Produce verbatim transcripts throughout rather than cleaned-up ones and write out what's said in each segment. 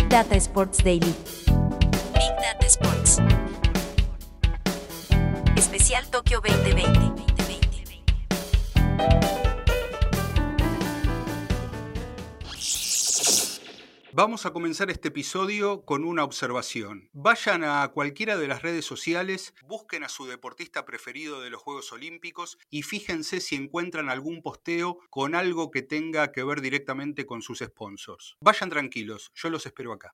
Data Sports Daily. Big Data Sports. Especial Tokio veinte veinte. Vamos a comenzar este episodio con una observación. Vayan a cualquiera de las redes sociales, busquen a su deportista preferido de los Juegos Olímpicos y fíjense si encuentran algún posteo con algo que tenga que ver directamente con sus sponsors. Vayan tranquilos, yo los espero acá.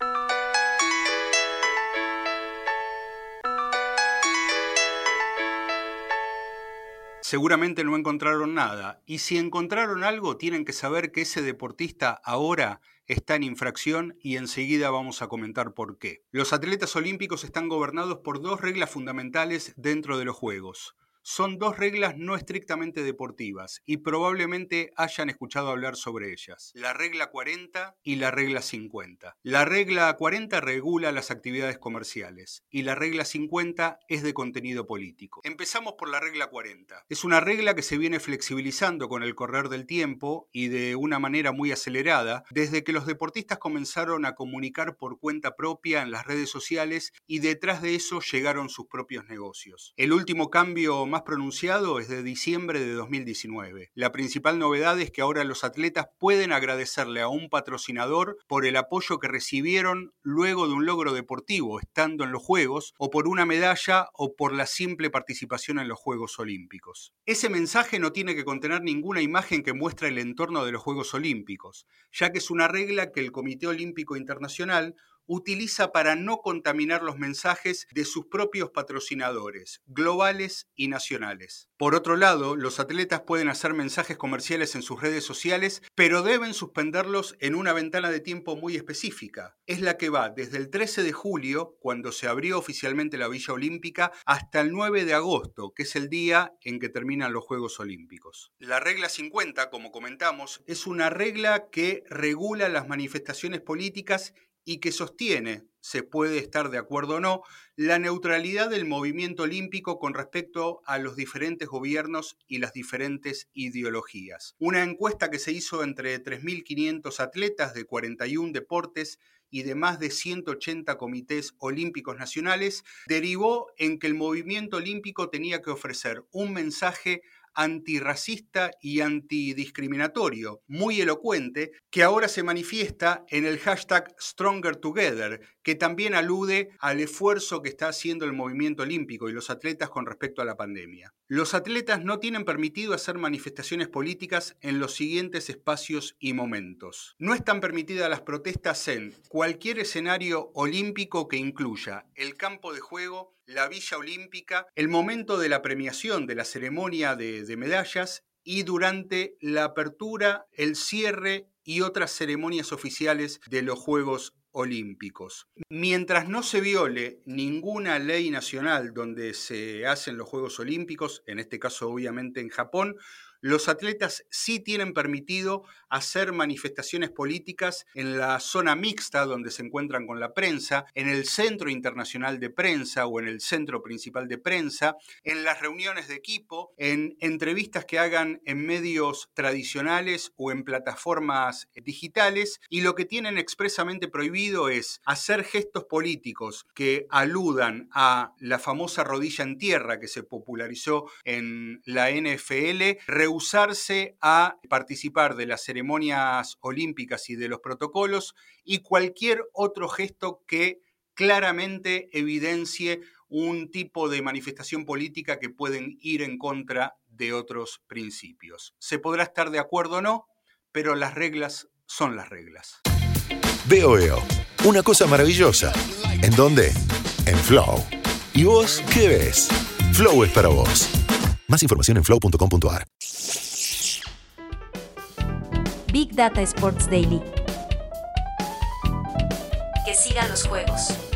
Seguramente no encontraron nada, y si encontraron algo tienen que saber que ese deportista ahora está en infracción y enseguida vamos a comentar por qué. Los atletas olímpicos están gobernados por dos reglas fundamentales dentro de los Juegos. Son dos reglas no estrictamente deportivas y probablemente hayan escuchado hablar sobre ellas. La regla cuarenta y la regla cincuenta. La regla cuarenta regula las actividades comerciales y la regla cincuenta es de contenido político. Empezamos por la regla cuarenta. Es una regla que se viene flexibilizando con el correr del tiempo y de una manera muy acelerada desde que los deportistas comenzaron a comunicar por cuenta propia en las redes sociales y detrás de eso llegaron sus propios negocios. El último cambio más más pronunciado es de diciembre de dos mil diecinueve. La principal novedad es que ahora los atletas pueden agradecerle a un patrocinador por el apoyo que recibieron luego de un logro deportivo, estando en los Juegos, o por una medalla o por la simple participación en los Juegos Olímpicos. Ese mensaje no tiene que contener ninguna imagen que muestre el entorno de los Juegos Olímpicos, ya que es una regla que el Comité Olímpico Internacional utiliza para no contaminar los mensajes de sus propios patrocinadores, globales y nacionales. Por otro lado, los atletas pueden hacer mensajes comerciales en sus redes sociales, pero deben suspenderlos en una ventana de tiempo muy específica. Es la que va desde el trece de julio, cuando se abrió oficialmente la Villa Olímpica, hasta el nueve de agosto, que es el día en que terminan los Juegos Olímpicos. La regla cincuenta, como comentamos, es una regla que regula las manifestaciones políticas y que sostiene, se puede estar de acuerdo o no, la neutralidad del movimiento olímpico con respecto a los diferentes gobiernos y las diferentes ideologías. Una encuesta que se hizo entre tres mil quinientos atletas de cuarenta y uno deportes y de más de ciento ochenta comités olímpicos nacionales derivó en que el movimiento olímpico tenía que ofrecer un mensaje antirracista y antidiscriminatorio, muy elocuente, que ahora se manifiesta en el hashtag Stronger Together, que también alude al esfuerzo que está haciendo el movimiento olímpico y los atletas con respecto a la pandemia. Los atletas no tienen permitido hacer manifestaciones políticas en los siguientes espacios y momentos. No están permitidas las protestas en cualquier escenario olímpico que incluya el campo de juego, la Villa Olímpica, el momento de la premiación de la ceremonia de, de medallas y durante la apertura, el cierre y otras ceremonias oficiales de los Juegos Olímpicos. Mientras no se viole ninguna ley nacional donde se hacen los Juegos Olímpicos, en este caso obviamente en Japón, los atletas sí tienen permitido hacer manifestaciones políticas en la zona mixta donde se encuentran con la prensa, en el Centro Internacional de Prensa o en el Centro Principal de Prensa, en las reuniones de equipo, en entrevistas que hagan en medios tradicionales o en plataformas digitales, y lo que tienen expresamente prohibido es hacer gestos políticos que aludan a la famosa rodilla en tierra que se popularizó en la N F L, rehusarse a participar de las ceremonias olímpicas y de los protocolos y cualquier otro gesto que claramente evidencie un tipo de manifestación política que pueden ir en contra de otros principios. Se podrá estar de acuerdo o no, pero las reglas son las reglas. Veo Veo, una cosa maravillosa. ¿En dónde? En Flow. ¿Y vos qué ves? Flow es para vos. Más información en flow punto com punto a r. Big Data Sports Daily. Que sigan los juegos.